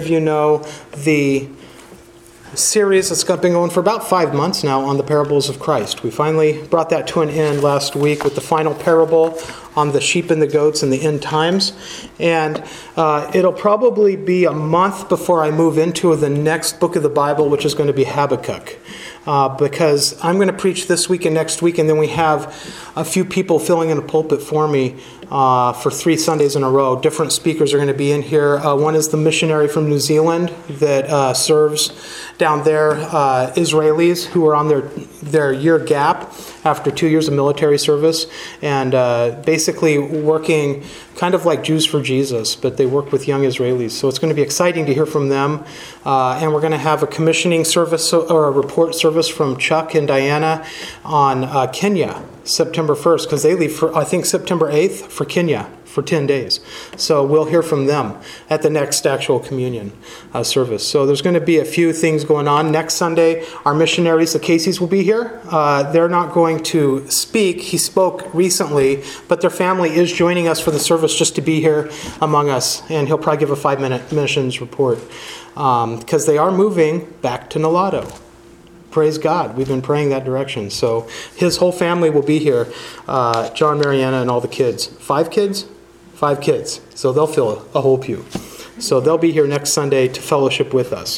of you know, the series that's been going for about 5 months now on the parables of Christ. We finally brought that to an end last week with the final parable on the sheep and the goats in the end times. And it'll probably be a month before I move into the next book of the Bible, which is going to be Habakkuk. Because I'm going to preach this week and next week, and then we have a few people filling in a pulpit for me for 3 Sundays in a row. Different speakers are going to be in here. One is the missionary from New Zealand that serves down there, Israelis who are on their year gap after 2 years of military service, and basically working kind of like Jews for Jesus, but they work with young Israelis. So it's going to be exciting to hear from them. And we're going to have a commissioning service or a report service from Chuck and Diana on Kenya, September 1st, because they leave for, I think, September 8th for Kenya for 10 days. So we'll hear from them at the next actual communion service. So there's going to be a few things going on. Next Sunday, our missionaries, the Caseys, will be here. They're not going to speak. He spoke recently, but their family is joining us for the service just to be here among us. And he'll probably give a 5-minute missions report because they are moving back to Nolado. Praise God. We've been praying that direction. So his whole family will be here. John, Mariana, and all the kids. 5 kids? 5 kids. So they'll fill a whole pew. So they'll be here next Sunday to fellowship with us.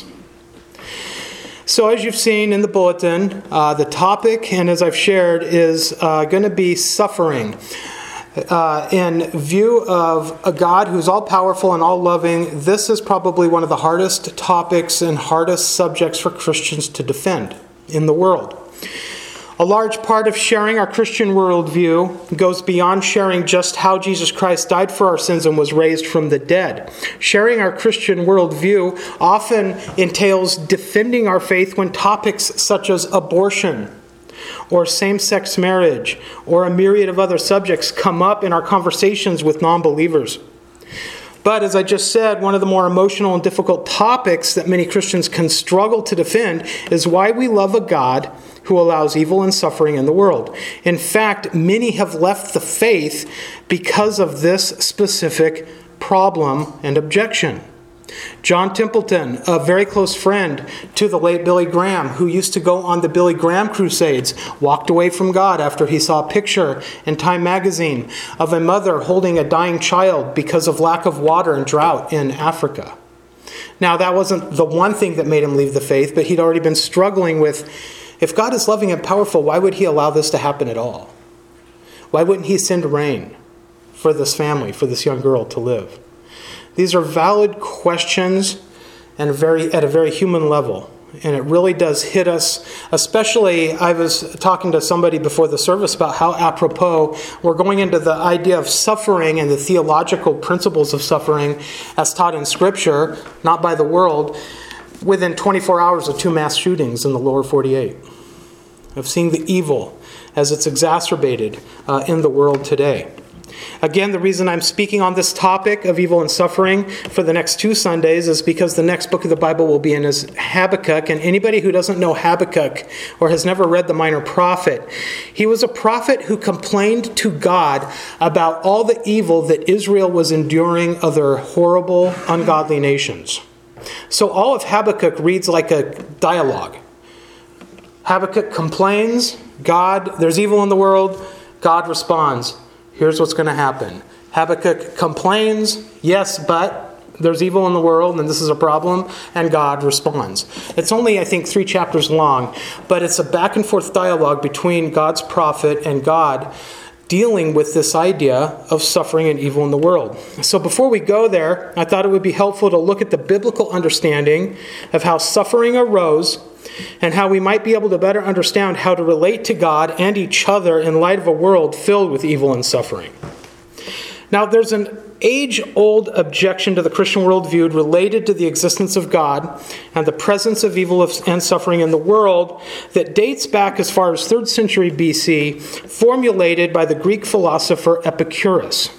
So as you've seen in the bulletin, the topic, and as I've shared, is going to be suffering. In view of a God who's all-powerful and all-loving, this is probably one of the hardest topics and hardest subjects for Christians to defend in the world. A large part of sharing our Christian worldview goes beyond sharing just how Jesus Christ died for our sins and was raised from the dead. Sharing our Christian worldview often entails defending our faith when topics such as abortion, or same-sex marriage, or a myriad of other subjects come up in our conversations with non-believers. But as I just said, one of the more emotional and difficult topics that many Christians can struggle to defend is why we love a God who allows evil and suffering in the world. In fact, many have left the faith because of this specific problem and objection. John Templeton, a very close friend to the late Billy Graham, who used to go on the Billy Graham crusades, walked away from God after he saw a picture in Time magazine of a mother holding a dying child because of lack of water and drought in Africa. Now, that wasn't the one thing that made him leave the faith, but he'd already been struggling with, if God is loving and powerful, why would he allow this to happen at all? Why wouldn't he send rain for this family, for this young girl to live? These are valid questions and at a very human level. And it really does hit us, especially I was talking to somebody before the service about how apropos we're going into the idea of suffering and the theological principles of suffering as taught in Scripture, not by the world, within 24 hours of 2 mass shootings in the lower 48. Of seeing the evil as it's exacerbated in the world today. Again, the reason I'm speaking on this topic of evil and suffering for the next 2 Sundays is because the next book of the Bible will be in is Habakkuk. And anybody who doesn't know Habakkuk or has never read the Minor Prophet, he was a prophet who complained to God about all the evil that Israel was enduring other horrible, ungodly nations. So all of Habakkuk reads like a dialogue. Habakkuk complains, there's evil in the world. God responds, here's what's going to happen. Habakkuk complains, yes, but there's evil in the world and this is a problem, and God responds. It's only, I think, 3 chapters long, but it's a back and forth dialogue between God's prophet and God dealing with this idea of suffering and evil in the world. So before we go there, I thought it would be helpful to look at the biblical understanding of how suffering arose and how we might be able to better understand how to relate to God and each other in light of a world filled with evil and suffering. Now, there's an age-old objection to the Christian worldview related to the existence of God and the presence of evil and suffering in the world that dates back as far as 3rd century BC, formulated by the Greek philosopher Epicurus.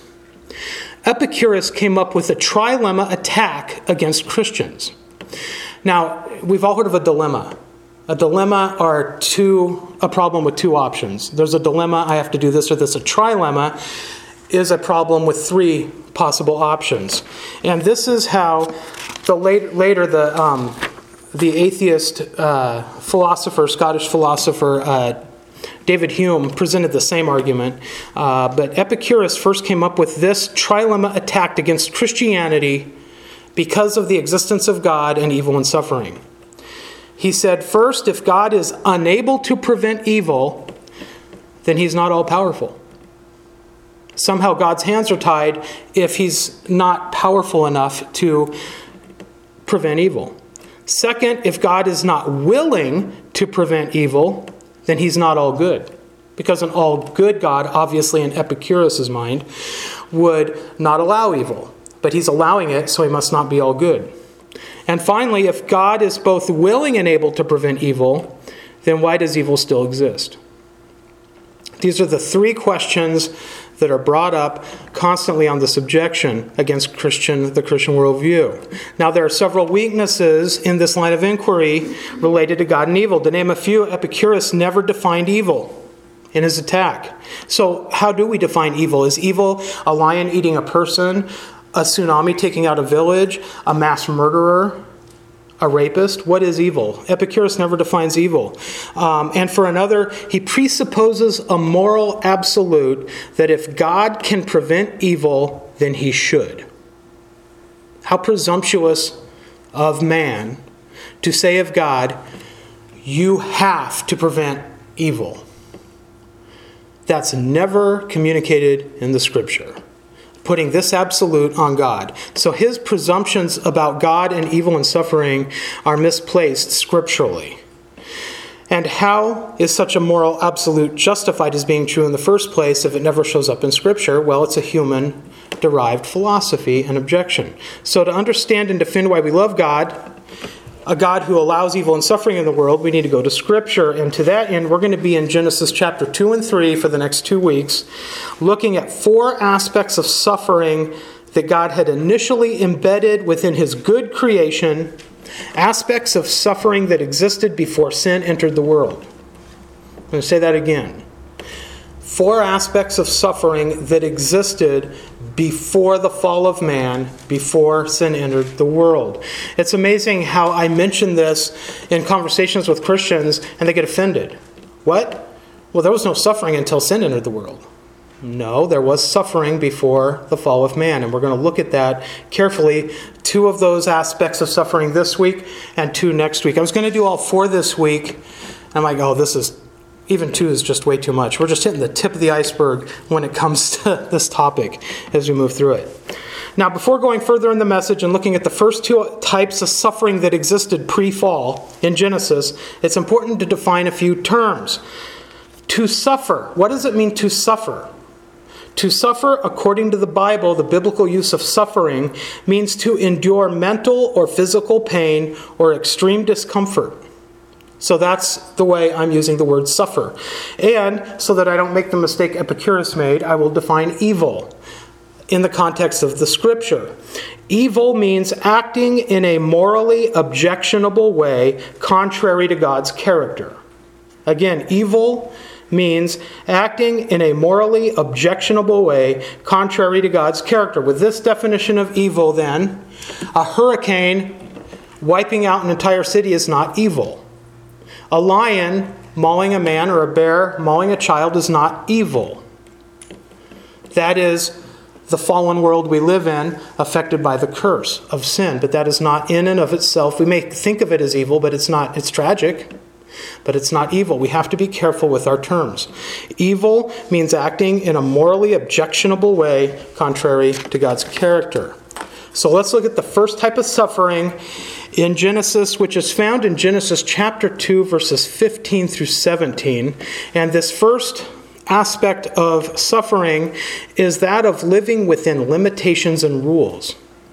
Epicurus came up with a trilemma attack against Christians. Now, we've all heard of a dilemma. A dilemma are a problem with 2 options. There's a dilemma, I have to do this or this. A trilemma is a problem with 3 possible options. And this is how the atheist philosopher, Scottish philosopher David Hume presented the same argument, but Epicurus first came up with this trilemma attack against Christianity because of the existence of God and evil and suffering. He said, first, if God is unable to prevent evil, then he's not all-powerful. Somehow God's hands are tied if he's not powerful enough to prevent evil. Second, if God is not willing to prevent evil, then he's not all good. Because an all good God, obviously in Epicurus' mind, would not allow evil. But he's allowing it, so he must not be all good. And finally, if God is both willing and able to prevent evil, then why does evil still exist? These are the three questions that are brought up constantly on this objection against the Christian worldview. Now, there are several weaknesses in this line of inquiry related to God and evil. To name a few, Epicurus never defined evil in his attack. So how do we define evil? Is evil a lion eating a person, a tsunami taking out a village, a mass murderer, a rapist? What is evil? Epicurus never defines evil. And for another, he presupposes a moral absolute that if God can prevent evil, then he should. How presumptuous of man to say of God, you have to prevent evil. That's never communicated in the Scripture, putting this absolute on God. So his presumptions about God and evil and suffering are misplaced scripturally. And how is such a moral absolute justified as being true in the first place if it never shows up in Scripture? Well, it's a human-derived philosophy and objection. So to understand and defend why we love God, a God who allows evil and suffering in the world, we need to go to Scripture. And to that end, we're going to be in Genesis chapter 2 and 3 for the next 2 weeks, looking at 4 aspects of suffering that God had initially embedded within his good creation, aspects of suffering that existed before sin entered the world. I'm going to say that again. 4 aspects of suffering that existed before the fall of man, before sin entered the world. It's amazing how I mention this in conversations with Christians and they get offended. What? Well, there was no suffering until sin entered the world. No, there was suffering before the fall of man, and we're going to look at that carefully. 2 of those aspects of suffering this week and 2 next week. I was going to do all 4 this week. I'm like, even 2 is just way too much. We're just hitting the tip of the iceberg when it comes to this topic as we move through it. Now, before going further in the message and looking at the first 2 types of suffering that existed pre-fall in Genesis, it's important to define a few terms. To suffer. What does it mean to suffer? To suffer, according to the Bible, the biblical use of suffering means to endure mental or physical pain or extreme discomfort. So that's the way I'm using the word suffer. And so that I don't make the mistake Epicurus made, I will define evil in the context of the Scripture. Evil means acting in a morally objectionable way contrary to God's character. Again, evil means acting in a morally objectionable way contrary to God's character. With this definition of evil, then, a hurricane wiping out an entire city is not evil. A lion mauling a man or a bear mauling a child is not evil. That is the fallen world we live in, affected by the curse of sin. But that is not in and of itself. We may think of it as evil, but it's not. It's tragic, but it's not evil. We have to be careful with our terms. Evil means acting in a morally objectionable way contrary to God's character. So let's look at the first type of suffering in Genesis, which is found in Genesis chapter 2, verses 15 through 17. And this first aspect of suffering is that of living within limitations and rules.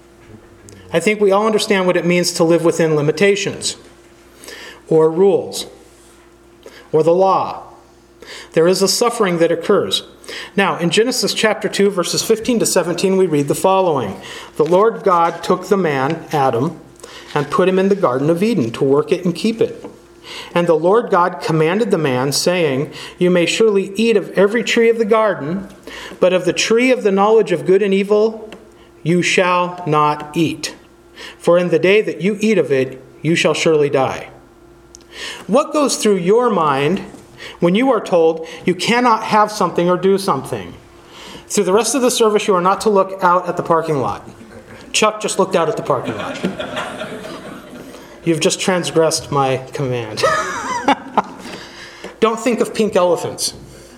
I think we all understand what it means to live within limitations or rules or the law. There is a suffering that occurs. Now, in Genesis chapter 2, verses 15 to 17, we read the following. The Lord God took the man, Adam, and put him in the Garden of Eden to work it and keep it. And the Lord God commanded the man, saying, You may surely eat of every tree of the garden, but of the tree of the knowledge of good and evil you shall not eat. for in the day that you eat of it, you shall surely die. What goes through your mind when you are told you cannot have something or do something? Through the rest of the service, you are not to look out at the parking lot. Chuck just looked out at the parking lot. You've just transgressed my command. Don't think of pink elephants.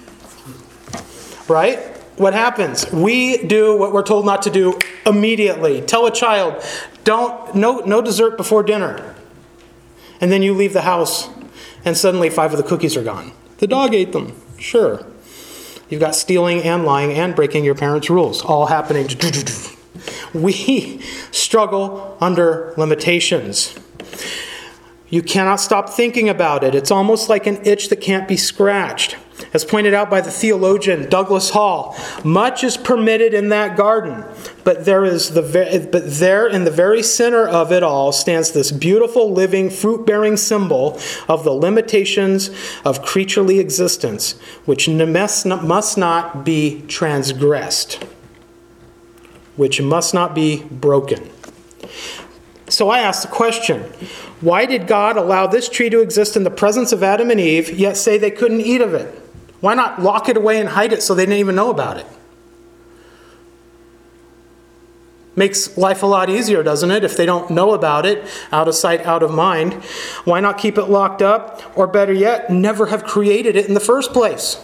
Right? What happens? We do what we're told not to do immediately. Tell a child, no dessert before dinner. And then you leave the house and suddenly 5 of the cookies are gone. The dog ate them. Sure. You've got stealing and lying and breaking your parents' rules all happening. We struggle under limitations. You cannot stop thinking about it. It's almost like an itch that can't be scratched. As pointed out by the theologian Douglas Hall, much is permitted in that garden, but there in the very center of it all stands this beautiful, living, fruit-bearing symbol of the limitations of creaturely existence, which must not be transgressed, which must not be broken. So I ask the question, why did God allow this tree to exist in the presence of Adam and Eve, yet say they couldn't eat of it? Why not lock it away and hide it so they didn't even know about it? Makes life a lot easier, doesn't it, if they don't know about it, out of sight, out of mind. Why not keep it locked up, or better yet, never have created it in the first place?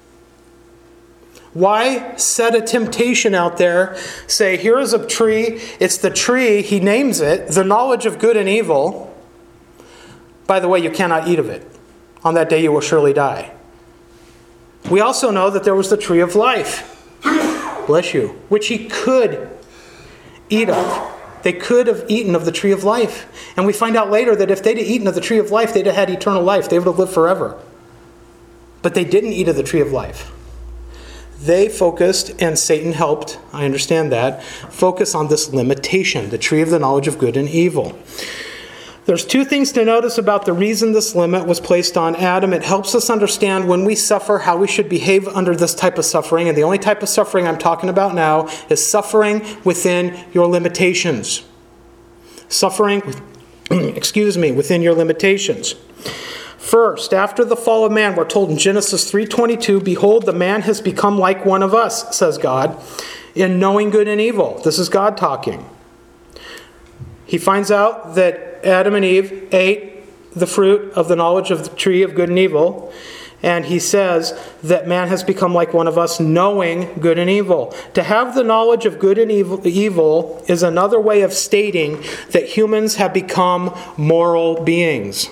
Why set a temptation out there, say, here is a tree, it's the tree, he names it, the knowledge of good and evil. By the way, you cannot eat of it. On that day you will surely die. We also know that there was the tree of life, bless you, which he could eat of. They could have eaten of the tree of life. And we find out later that if they'd have eaten of the tree of life, they'd have had eternal life. They would have lived forever. But they didn't eat of the tree of life. They focused, and Satan helped, I understand that, focus on this limitation, the tree of the knowledge of good and evil. There's 2 things to notice about the reason this limit was placed on Adam. It helps us understand when we suffer how we should behave under this type of suffering. And the only type of suffering I'm talking about now is suffering within your limitations. Suffering, within your limitations. First, after the fall of man, we're told in Genesis 3:22, behold, the man has become like one of us, says God, in knowing good and evil. This is God talking. He finds out that Adam and Eve ate the fruit of the knowledge of the tree of good and evil, and he says that man has become like one of us, knowing good and evil. To have the knowledge of good and evil is another way of stating that humans have become moral beings.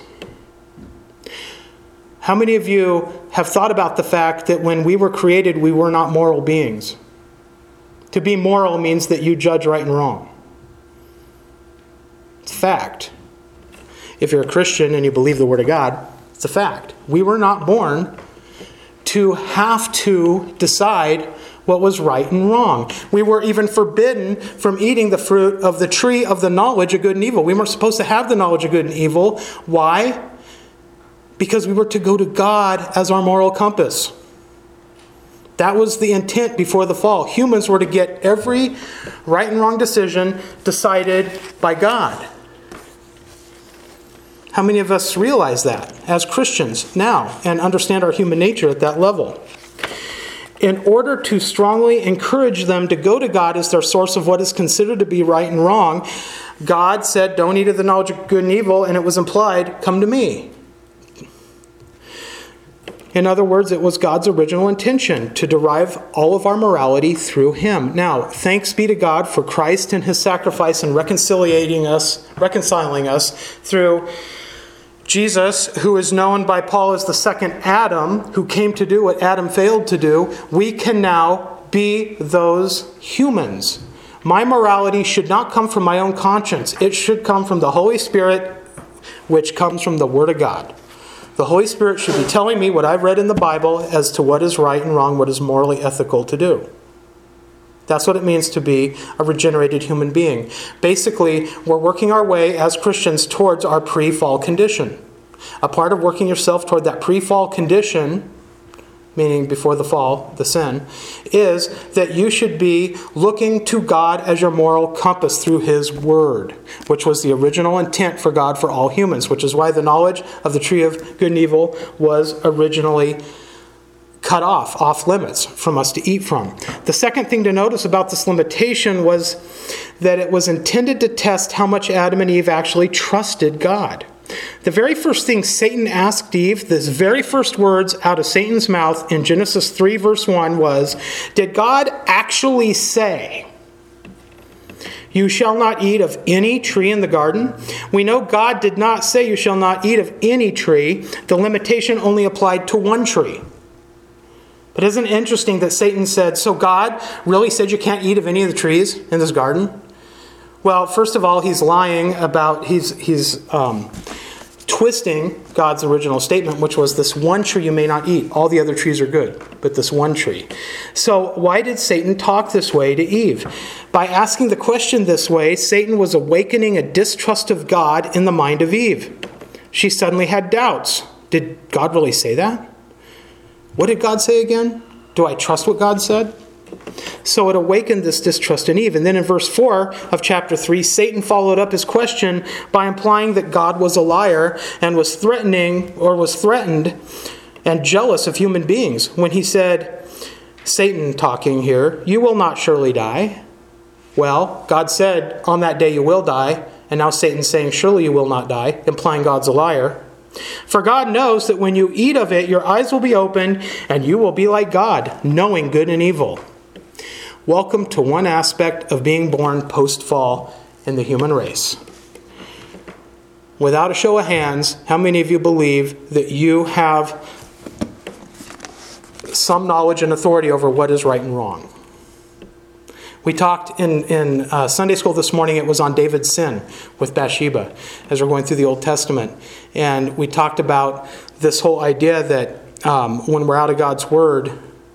How many of you have thought about the fact that when we were created, we were not moral beings? To be moral means that you judge right and wrong. It's a fact. If you're a Christian and you believe the Word of God, it's a fact. We were not born to have to decide what was right and wrong. We were even forbidden from eating the fruit of the tree of the knowledge of good and evil. We weren't supposed to have the knowledge of good and evil. Why? Because we were to go to God as our moral compass. That was the intent before the fall. Humans were to get every right and wrong decision decided by God. How many of us realize that as Christians now and understand our human nature at that level? In order to strongly encourage them to go to God as their source of what is considered to be right and wrong, God said, don't eat of the knowledge of good and evil, and it was implied, come to me. In other words, it was God's original intention to derive all of our morality through him. Now, thanks be to God for Christ and his sacrifice and reconciling us through Jesus, who is known by Paul as the second Adam, who came to do what Adam failed to do. We can now be those humans. My morality should not come from my own conscience. It should come from the Holy Spirit, which comes from the Word of God. The Holy Spirit should be telling me what I've read in the Bible as to what is right and wrong, what is morally ethical to do. That's what it means to be a regenerated human being. Basically, we're working our way as Christians towards our pre-fall condition. A part of working yourself toward that pre-fall condition meaning before the fall, the sin, is that you should be looking to God as your moral compass through His Word, which was the original intent for God for all humans, which is why the knowledge of the tree of good and evil was originally cut off limits from us to eat from. The second thing to notice about this limitation was that it was intended to test how much Adam and Eve actually trusted God. The very first thing Satan asked Eve, this very first words out of Satan's mouth in Genesis 3 verse 1 was, did God actually say, you shall not eat of any tree in the garden? We know God did not say you shall not eat of any tree. The limitation only applied to one tree. But isn't it interesting that Satan said, so God really said you can't eat of any of the trees in this garden? Well, first of all, he's lying about, he's twisting God's original statement, which was this one tree you may not eat. All the other trees are good, but this one tree. So why did Satan talk this way to Eve? By asking the question this way, Satan was awakening a distrust of God in the mind of Eve. She suddenly had doubts. Did God really say that? What did God say again? Do I trust what God said? So it awakened this distrust in Eve. And then in verse 4 of chapter 3, Satan followed up his question by implying that God was a liar and was threatened and jealous of human beings when he said, Satan talking here, you will not surely die. Well, God said, on that day you will die. And now Satan's saying, surely you will not die, implying God's a liar. For God knows that when you eat of it, your eyes will be opened, and you will be like God, knowing good and evil. Welcome to one aspect of being born post-fall in the human race. Without a show of hands, how many of you believe that you have some knowledge and authority over what is right and wrong? We talked in Sunday school this morning, it was on David's sin with Bathsheba as we're going through the Old Testament. And we talked about this whole idea that when we're out of God's Word,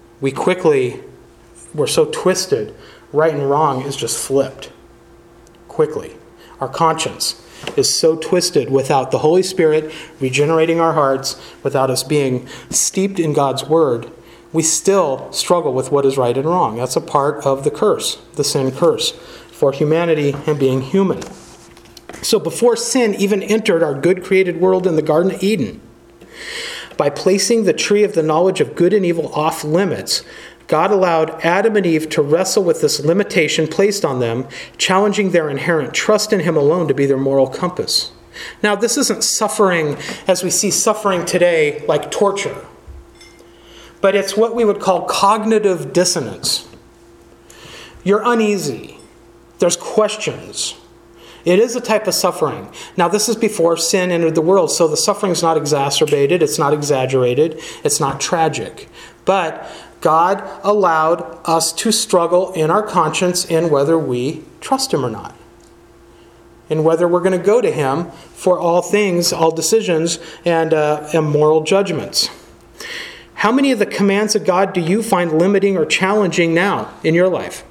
we're so twisted. Right and wrong is just flipped quickly. Our conscience is so twisted without the Holy Spirit regenerating our hearts, without us being steeped in God's Word. We still struggle with what is right and wrong. That's a part of the curse, the sin curse, for humanity and being human. So before sin even entered our good created world in the Garden of Eden, by placing the tree of the knowledge of good and evil off limits, God allowed Adam and Eve to wrestle with this limitation placed on them, challenging their inherent trust in Him alone to be their moral compass. Now, this isn't suffering as we see suffering today, like torture. But it's what we would call cognitive dissonance. You're uneasy. There's questions. It is a type of suffering. Now, this is before sin entered the world, so the suffering is not exacerbated, it's not exaggerated, it's not tragic. But God allowed us to struggle in our conscience in whether we trust Him or not. And whether we're going to go to Him for all things, all decisions, and moral judgments. How many of the commands of God do you find limiting or challenging now in your life?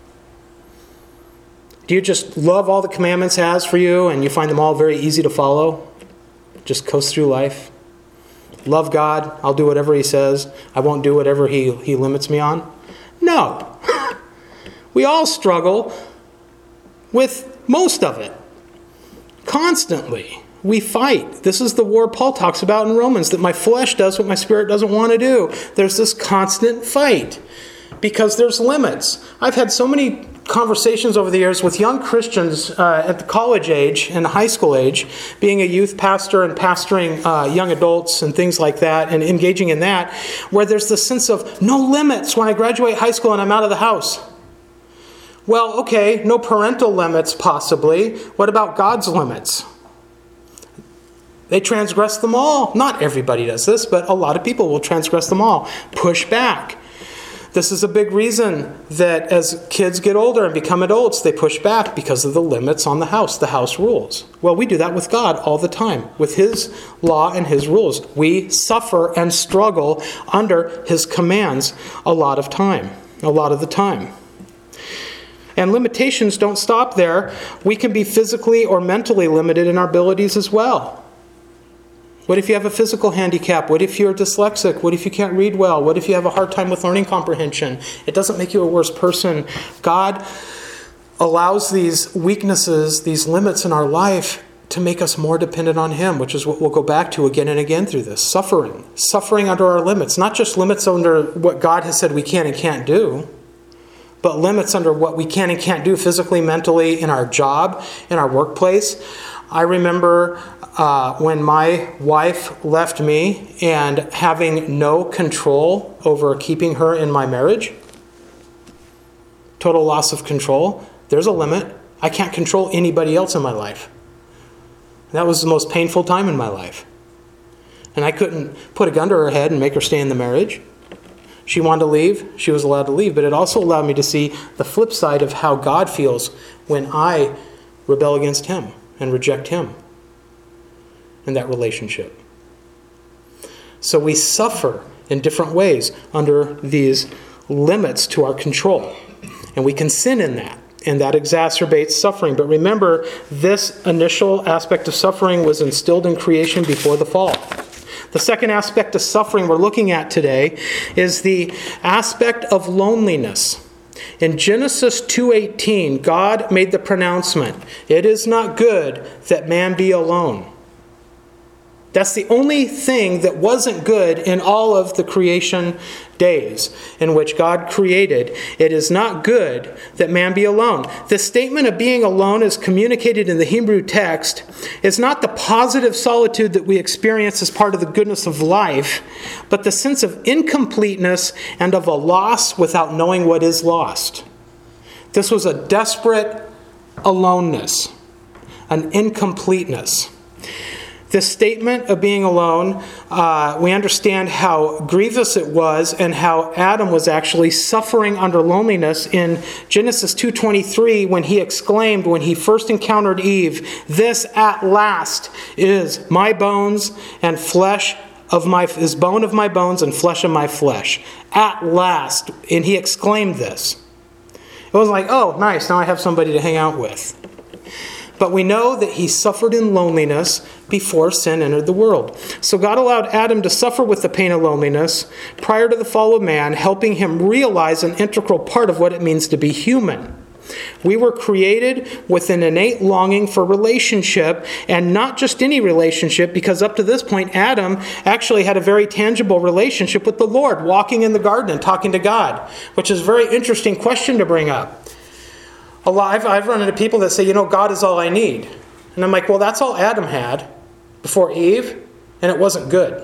Do you just love all the commandments He has for you and you find them all very easy to follow? Just coast through life? Love God, I'll do whatever He says. I won't do whatever He limits me on? No. We all struggle with most of it. Constantly. We fight. This is the war Paul talks about in Romans, that my flesh does what my spirit doesn't want to do. There's this constant fight because there's limits. I've had so many conversations over the years with young Christians at the college age and the high school age, being a youth pastor and pastoring young adults and things like that and engaging in that, where there's this sense of no limits when I graduate high school and I'm out of the house. Well, okay, no parental limits possibly. What about God's limits? They transgress them all. Not everybody does this, but a lot of people will transgress them all. Push back. This is a big reason that as kids get older and become adults, they push back because of the limits on the house rules. Well, we do that with God all the time, with His law and His rules. We suffer and struggle under His commands a lot of the time. And limitations don't stop there. We can be physically or mentally limited in our abilities as well. What if you have a physical handicap? What if you're dyslexic? What if you can't read well? What if you have a hard time with learning comprehension? It doesn't make you a worse person. God allows these weaknesses, these limits in our life to make us more dependent on Him, which is what we'll go back to again and again through this. Suffering under our limits. Not just limits under what God has said we can and can't do, but limits under what we can and can't do physically, mentally, in our job, in our workplace. I remember when my wife left me and having no control over keeping her in my marriage. Total loss of control. There's a limit. I can't control anybody else in my life. That was the most painful time in my life. And I couldn't put a gun to her head and make her stay in the marriage. She wanted to leave. She was allowed to leave. But it also allowed me to see the flip side of how God feels when I rebel against Him and reject Him in that relationship. So we suffer in different ways under these limits to our control. And we can sin in that. And that exacerbates suffering. But remember, this initial aspect of suffering was instilled in creation before the fall. The second aspect of suffering we're looking at today is the aspect of loneliness. In Genesis 2:18, God made the pronouncement, "It is not good that man be alone." That's the only thing that wasn't good in all of the creation days in which God created. It is not good that man be alone. The statement of being alone as communicated in the Hebrew text is not the positive solitude that we experience as part of the goodness of life, but the sense of incompleteness and of a loss without knowing what is lost. This was a desperate aloneness, an incompleteness. This statement of being alone, we understand how grievous it was and how Adam was actually suffering under loneliness in Genesis 2:23 when he exclaimed, when he first encountered Eve, "This at last is my bones and flesh of my, is bone of my bones and flesh of my flesh." At last. And he exclaimed this. It wasn't like, oh, nice, now I have somebody to hang out with. But we know that he suffered in loneliness before sin entered the world. So God allowed Adam to suffer with the pain of loneliness prior to the fall of man, helping him realize an integral part of what it means to be human. We were created with an innate longing for relationship, and not just any relationship, because up to this point, Adam actually had a very tangible relationship with the Lord, walking in the garden and talking to God, which is a very interesting question to bring up. I've run into people that say, God is all I need. And I'm like, well, that's all Adam had before Eve, and it wasn't good.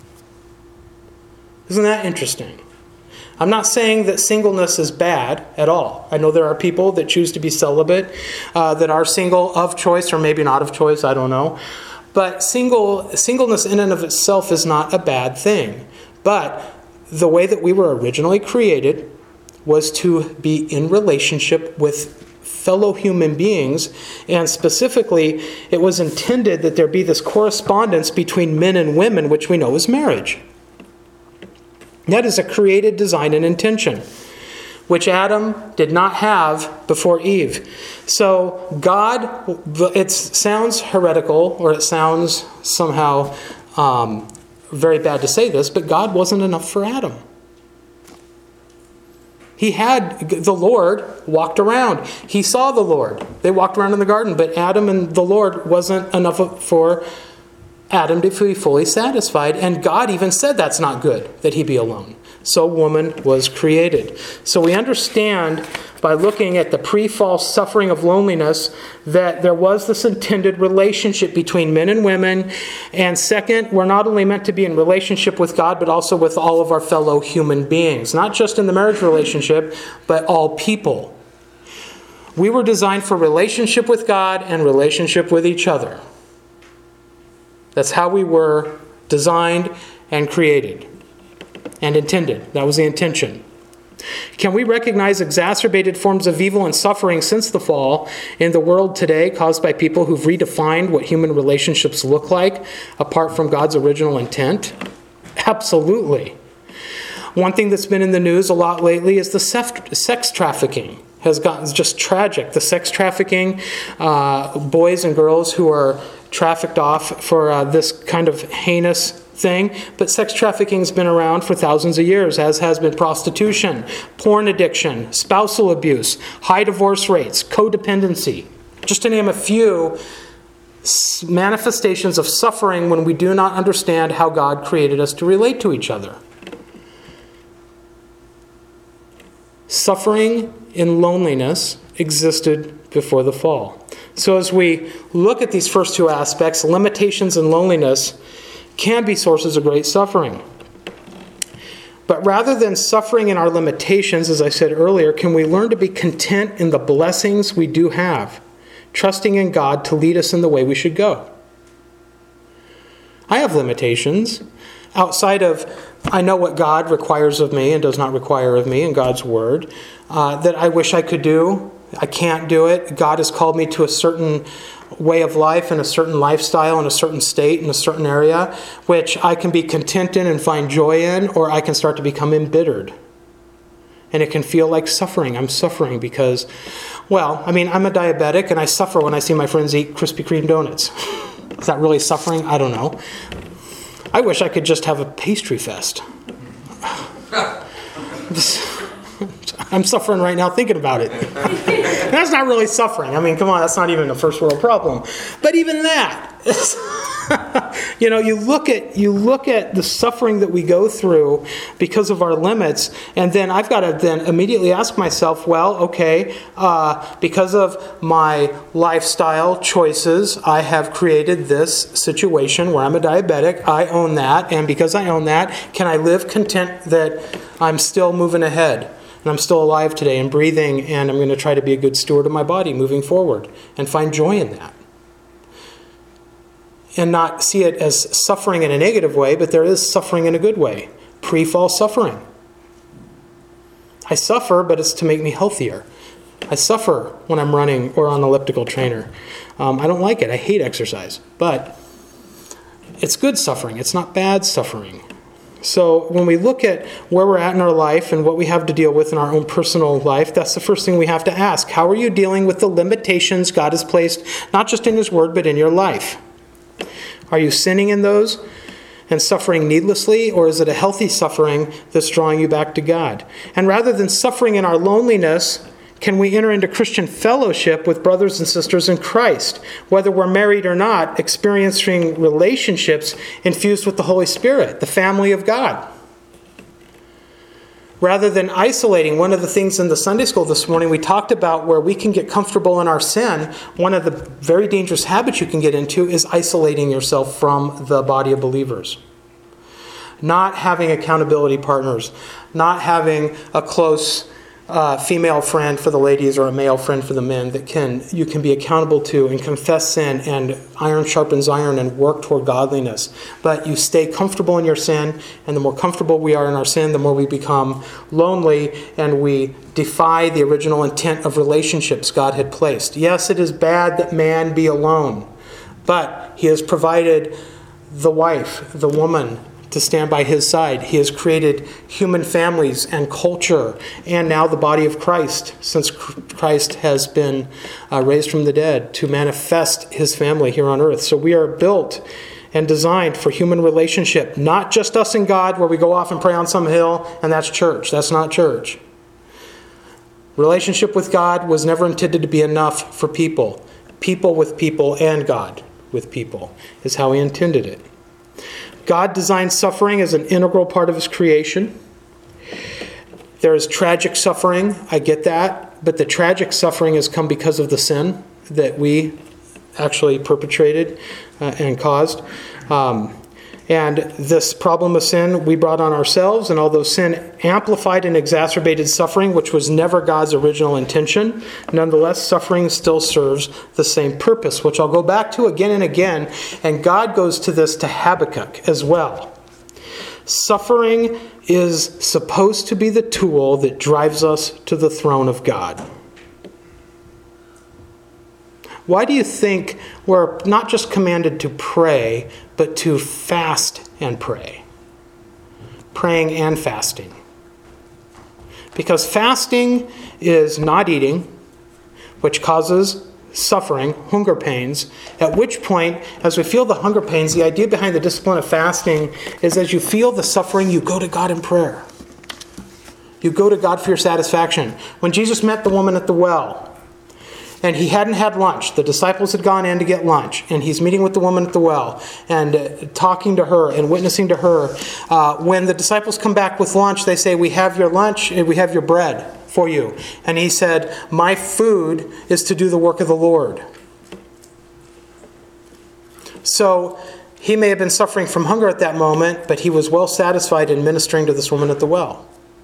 Isn't that interesting? I'm not saying that singleness is bad at all. I know there are people that choose to be celibate, that are single of choice, or maybe not of choice, I don't know. But singleness in and of itself is not a bad thing. But the way that we were originally created was to be in relationship with fellow human beings, and specifically, it was intended that there be this correspondence between men and women, which we know is marriage. That is a created design and intention, which Adam did not have before Eve. So God, it sounds heretical, or it sounds somehow very bad to say this, but God wasn't enough for Adam. He had the Lord walked around. He saw the Lord. They walked around in the garden, but Adam and the Lord wasn't enough for Adam to be fully satisfied. And God even said that's not good, that he be alone. So woman was created. So we understand by looking at the pre-fall suffering of loneliness that there was this intended relationship between men and women. And second, we're not only meant to be in relationship with God, but also with all of our fellow human beings. Not just in the marriage relationship, but all people. We were designed for relationship with God and relationship with each other. That's how we were designed and created and intended. That was the intention. Can we recognize exacerbated forms of evil and suffering since the fall in the world today caused by people who've redefined what human relationships look like apart from God's original intent? Absolutely. One thing that's been in the news a lot lately is the sex trafficking. Has gotten just tragic. The sex trafficking, boys and girls who are trafficked off for this kind of heinous thing, but sex trafficking has been around for thousands of years, as has been prostitution, porn addiction, spousal abuse, high divorce rates, codependency, just to name a few manifestations of suffering when we do not understand how God created us to relate to each other. Suffering in loneliness existed before the fall. So as we look at these first two aspects, limitations and loneliness can be sources of great suffering. But rather than suffering in our limitations, as I said earlier, can we learn to be content in the blessings we do have, trusting in God to lead us in the way we should go? I have limitations outside of, I know what God requires of me and does not require of me in God's Word, that I wish I could do. I can't do it. God has called me to a certain way of life and a certain lifestyle in a certain state in a certain area, which I can be content in and find joy in, or I can start to become embittered. And it can feel like suffering. I'm suffering because, I'm a diabetic and I suffer when I see my friends eat Krispy Kreme donuts. Is that really suffering? I don't know. I wish I could just have a pastry fest. I'm suffering right now thinking about it. That's not really suffering. Come on, that's not even a first world problem. But even that, you look at the suffering that we go through because of our limits, and then I've got to then immediately ask myself, because of my lifestyle choices, I have created this situation where I'm a diabetic. I own that, and because I own that, can I live content that I'm still moving ahead? And I'm still alive today and breathing, and I'm going to try to be a good steward of my body moving forward and find joy in that. And not see it as suffering in a negative way, but there is suffering in a good way. Pre-fall suffering. I suffer, but it's to make me healthier. I suffer when I'm running or on an elliptical trainer. I don't like it. I hate exercise. But it's good suffering. It's not bad suffering. So when we look at where we're at in our life and what we have to deal with in our own personal life, that's the first thing we have to ask. How are you dealing with the limitations God has placed, not just in His Word, but in your life? Are you sinning in those and suffering needlessly, or is it a healthy suffering that's drawing you back to God? And rather than suffering in our loneliness, can we enter into Christian fellowship with brothers and sisters in Christ, whether we're married or not, experiencing relationships infused with the Holy Spirit, the family of God? Rather than isolating, one of the things in the Sunday school this morning, we talked about where we can get comfortable in our sin. One of the very dangerous habits you can get into is isolating yourself from the body of believers. Not having accountability partners, not having a close female friend for the ladies or a male friend for the men that you can be accountable to and confess sin, and iron sharpens iron and work toward godliness. But you stay comfortable in your sin, and the more comfortable we are in our sin, the more we become lonely and we defy the original intent of relationships God had placed. Yes, it is bad that man be alone, but He has provided the wife, the woman, to stand by His side. He has created human families and culture, and now the body of Christ, since Christ has been raised from the dead, to manifest His family here on earth. So we are built and designed for human relationship, not just us and God, where we go off and pray on some hill, and that's church. That's not church. Relationship with God was never intended to be enough for people. People with people and God with people is how He intended it. God designed suffering as an integral part of His creation. There is tragic suffering, I get that, but the tragic suffering has come because of the sin that we actually perpetrated and caused. And this problem of sin we brought on ourselves, and although sin amplified and exacerbated suffering, which was never God's original intention, nonetheless, suffering still serves the same purpose, which I'll go back to again and again, and God goes to this to Habakkuk as well. Suffering is supposed to be the tool that drives us to the throne of God. Why do you think we're not just commanded to pray, but to fast and pray? Praying and fasting. Because fasting is not eating, which causes suffering, hunger pains, at which point, as we feel the hunger pains, the idea behind the discipline of fasting is as you feel the suffering, you go to God in prayer. You go to God for your satisfaction. When Jesus met the woman at the well, and he hadn't had lunch, the disciples had gone in to get lunch, and he's meeting with the woman at the well and talking to her and witnessing to her. When the disciples come back with lunch, they say, "We have your lunch and we have your bread for you." And he said, "My food is to do the work of the Lord." So he may have been suffering from hunger at that moment, but he was well satisfied in ministering to this woman at the well.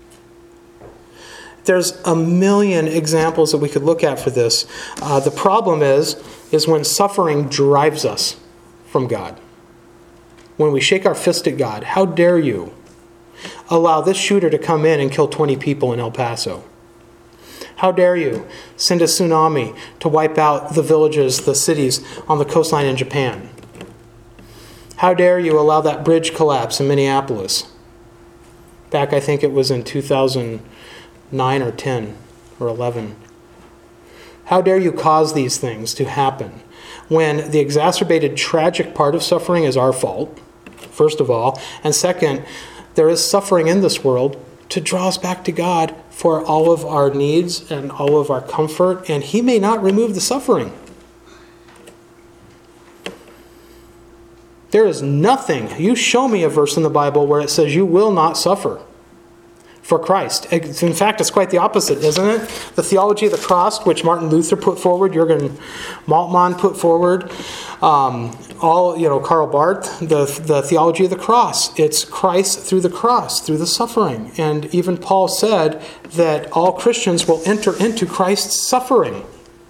There's a million examples that we could look at for this. The problem is when suffering drives us from God. When we shake our fist at God, how dare you allow this shooter to come in and kill 20 people in El Paso? How dare you send a tsunami to wipe out the villages, the cities on the coastline in Japan? How dare you allow that bridge collapse in Minneapolis? Back, I think it was in 2009 or 10 or 11. How dare you cause these things to happen when the exacerbated tragic part of suffering is our fault, first of all, and second, there is suffering in this world to draw us back to God for all of our needs and all of our comfort, and He may not remove the suffering. There is nothing, you show me a verse in the Bible where it says you will not suffer for Christ. In fact, it's quite the opposite, isn't it? The theology of the cross, which Martin Luther put forward, Jürgen Moltmann put forward, Karl Barth, the theology of the cross. It's Christ through the cross, through the suffering. And even Paul said that all Christians will enter into Christ's suffering.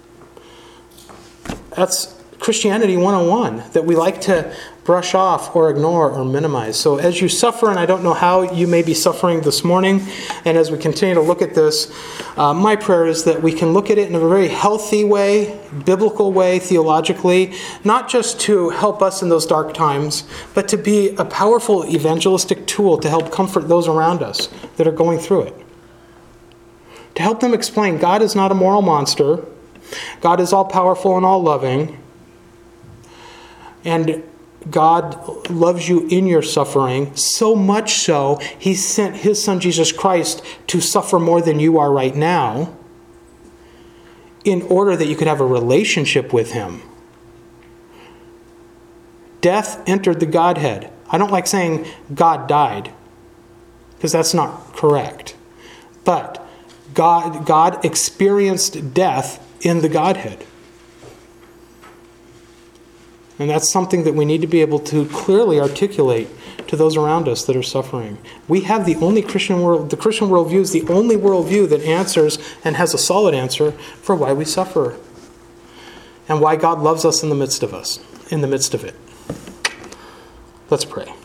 That's Christianity 101 that we like to brush off or ignore or minimize. So as you suffer, and I don't know how you may be suffering this morning, and as we continue to look at this, my prayer is that we can look at it in a very healthy way, biblical way, theologically, not just to help us in those dark times, but to be a powerful evangelistic tool to help comfort those around us that are going through it. To help them explain God is not a moral monster, God is all-powerful and all-loving, and God loves you in your suffering, so much so, He sent His Son Jesus Christ to suffer more than you are right now in order that you could have a relationship with Him. Death entered the Godhead. I don't like saying God died, because that's not correct. But God experienced death in the Godhead. And that's something that we need to be able to clearly articulate to those around us that are suffering. We have the only Christian world, the Christian worldview is the only worldview that answers and has a solid answer for why we suffer and why God loves us in the midst of it. Let's pray.